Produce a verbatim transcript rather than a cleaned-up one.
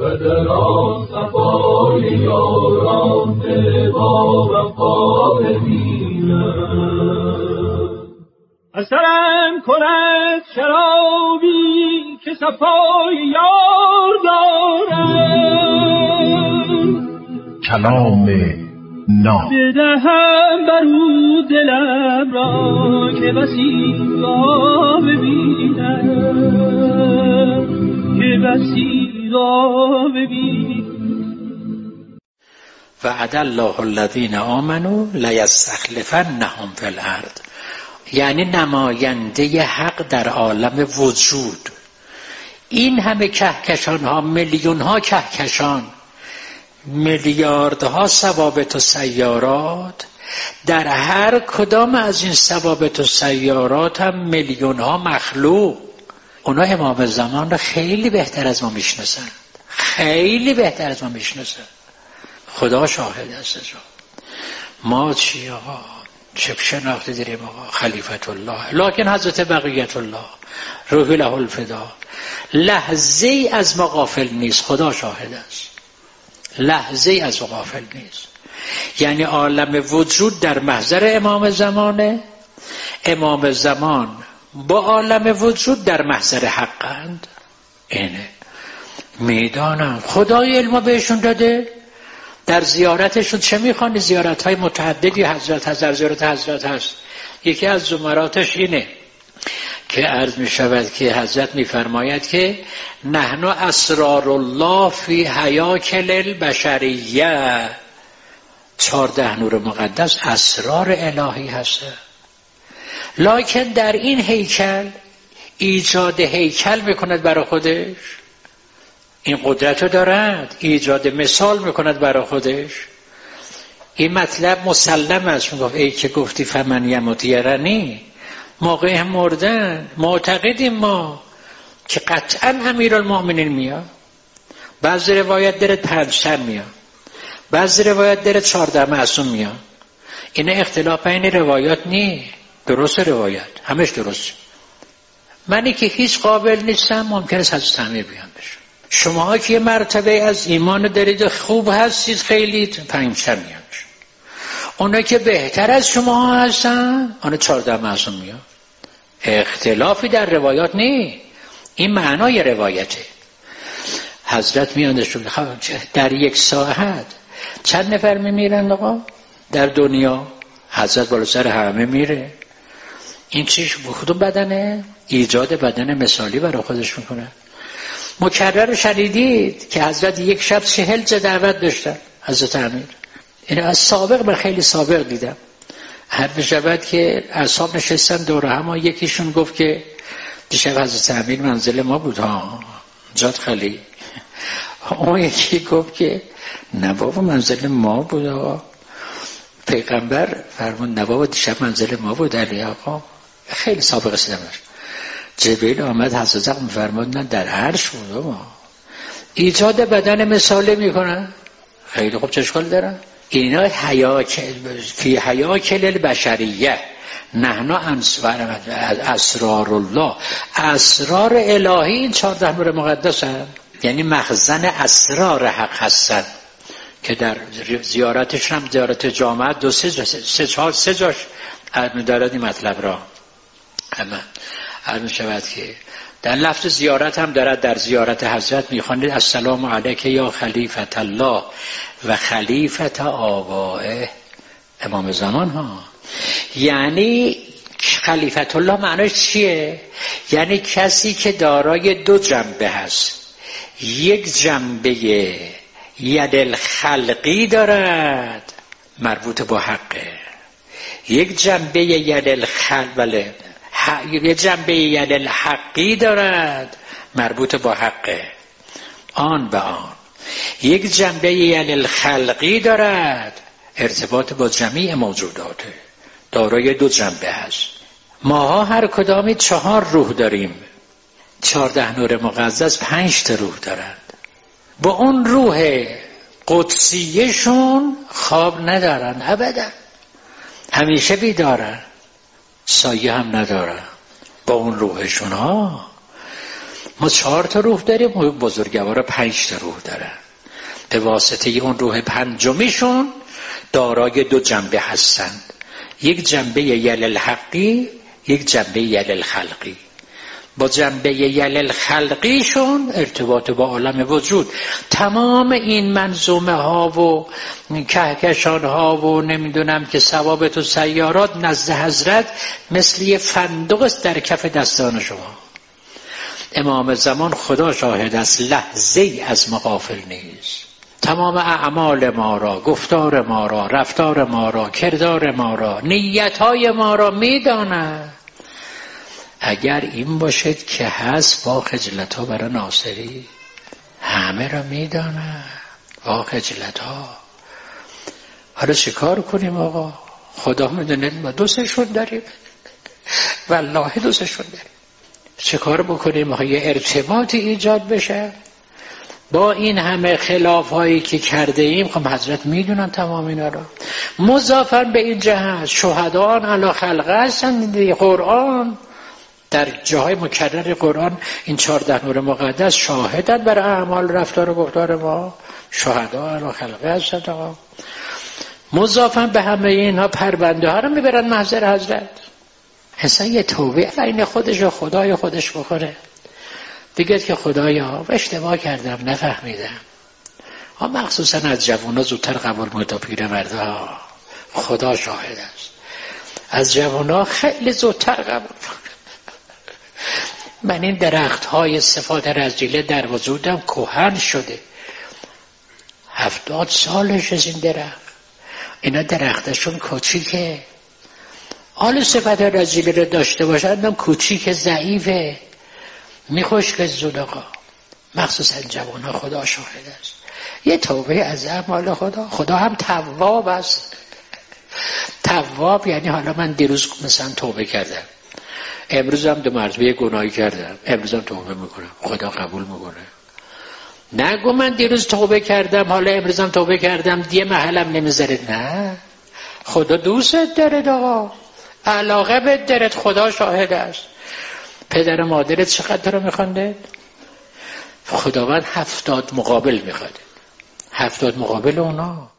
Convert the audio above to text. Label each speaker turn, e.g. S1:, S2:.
S1: و در آن صفای یاران با وفا ببینم. اثرم کند شرابی که صفای یار دارم،
S2: کلام ناب
S1: بدهم برو دلم را که بسی را ببینم، که بسی را ببینم.
S3: وعد الله الذین آمنوا لیستخلفنهم فی الارض، یعنی نماینده حق در عالم وجود. این همه کهکشان ها، میلیون ها کهکشان، میلیاردها ثوابت و سیارات، در هر کدام از این ثوابت و سیارات هم میلیون ها مخلوق. اونا امام زمان رو خیلی بهتر از ما میشناسند، خیلی بهتر از ما میشناسند. خدا شاهد است. ما چی آقا؟ چه شناخته داریم آقا؟ خلیفت الله، لکن حضرت بقیت الله روح له الفدا لحظه ای از ما غافل نیست. خدا شاهد است، لحظه ای از ما غافل نیست. یعنی عالم وجود در محضر امام زمانه، امام زمان با عالم وجود در محضر حقند. اینه میدانم خدای علم بهشون داده. در زیارتشون چه میخوانی؟ زیارت های متعددی حضرت هست، در زیارت حضرت هست. یکی از زمراتش اینه که عرض می شود که حضرت میفرماید که نحن اسرار الله فی حیاکل البشریه، چهارده نور مقدس اسرار الهی هست. لکن در این هیکل ایجاد هیکل میکند برای خودش، این قدرت رو دارد، ایجاد مثال میکند برای خودش. این مطلب مسلم است. میگفت ای که گفتی فمن یموت یرنی، موقع مردن معتقدیم ما که قطعا امیرالمؤمنین میاد. بعضی روایت داره پنج تن میاد، بعضی روایت داره چهارده معصوم میاد. این اختلاف این روایات نی، درست روایت همش درست. منی که هیچ قابل نیستم ممکنه حضرت امیر بیان بشه. شما که یه مرتبه از ایمان دارید خوب هستید خیلی پنج تن میاد. اونا که بهتر از شما هستن اونا چهارده معصوم میاد. اختلافی در روایات نی، این معنای روایته. حضرت میاندش در یک ساعت چند نفر میمیرن آقا در دنیا؟ حضرت بالا سر همه میره. این چیش کدوم بدنه؟ ایجاد بدن مثالی برای خودش میکنه. مکرر شنیدید که حضرت یک شب چهل جا دعوت داشتن حضرت امیر. این از سابق من خیلی سابق دیدم. هر بشود که اصحاب نشستن دور هم، یکیشون گفت که دیشب حضرت امیر منزل ما بود ها، جات خالی. اون یکی گفت که نه بابا منزل ما بود آقا. پیغمبر فرمون نه بابا دیشب منزل ما بود علی آقا. خیلی سابق رسیدم. جبریل آمد حضرت میفرمود نه در عرش بود آقا. ایجاد بدن مثالی میکنن. خیلی خوب، چه اشکالی دارن؟ اینا حیاکل فی حیاکل البشریه، نحن انصار اسرار الله، اسرار الهی. این چهارده نور مقدس هستند، یعنی مخزن اسرار حق هستند که در زیارتش هم زیارت جامعه دو سه سه چهار سه جاش دارد این مطلب را. اما عرض شود که در لفظ زیارت هم دارد. در زیارت حضرت میخوانید السلام علیک یا خلیفت الله و خلیفت آبائه، امام زمان ها. یعنی خلیفت الله معنیش چیه؟ یعنی کسی که دارای دو جنبه هست. یک جنبه ید الخلقی دارد مربوط با حقه، یک جنبه ید الخلق بله یک جنبه ید الحقی دارد مربوط با حقه آن به آن، یک جنبه ید الخلقی دارد ارتباط با جمیع موجوداته، دارای دو جنبه هست. ماها هر کدامی چهار روح داریم، چهارده نور مقدس پنج تا روح دارند. با اون روح قدسیشون خواب ندارن ابدا، همیشه بیدارن، سایه هم ندارن با اون روحشون ها. ما چهار تا روح داریم، بزرگوارا پنج تا روح دارن. به واسطه اون روح پنجمیشون دارای دو جنبه هستند، یک جنبه یلل حقی، یک جنبه یلل خلقی. با جنبه یلل خلقیشون ارتباط با عالم وجود. تمام این منظومه ها و کهکشان ها و نمیدونم که ثوابت و سیارات نزد حضرت مثل یه فندق است در کف دستان شما. امام زمان خدا شاهد است لحظه ای از ما غافل نیست. تمام اعمال ما را، گفتار ما را، رفتار ما را، کردار ما را، نیتهای ما را میداند. اگر این باشد که هست با خجلت ها برای ناصری، همه را میداند با خجلت ها. حالا چه کار کنیم آقا؟ خدا میدونه ما دوستشون داریم، والله دوستشون داریم. چه کار بکنیم آقا؟ یه ارتباطی ایجاد بشه با این همه خلاف هایی که کرده ایم. خب حضرت میدونن تمام اینا را. مضافاً به این جهت شهدان علی خلقه هستند. قرآن در جاهای مکرر قرآن این چهارده نور مقدس شاهدند بر اعمال رفتار و گفتار ما. شهدا علی خلقه هستند آقا. مضافاً به همه اینها پرونده ها رو میبرن محضر حضرت. انسان یه توبه بین خودش و خدای خودش بکنه، بگید که خدایا اشتباه کردم، نفهمیدم. ها مخصوصا از جوونا زودتر قبول میکنه تا پیرمردا. خدا شاهد است از جوونا خیلی زودتر قبول. من این درخت های صفات رذیله در وجودم کهن شده، هفتاد سالش از این درخت. اینا درختشون کوچیکه، حال صفت رذیله رو داشته باشن کوچیک ضعیفه، میخوشک زود آقا. مخصوصا جوان ها خدا شاهد است. یه توبه از اعمال خدا. خدا هم تواب است. تواب یعنی حالا من دیروز مثلا توبه کردم، امروز هم دو مرتبه گناهی کردم، امروز هم توبه میکنم، خدا قبول میکنه. نگو من دیروز توبه کردم حالا امروز هم توبه کردم دیگه محلم نمیذاره. نه، خدا دوستت داره آقا، علاقه بهت داره، خدا شاهد است. پدر و مادرت چقدر رو میخوانده؟ خداوند هفتاد مقابل میخواد. هفتاد مقابل اونا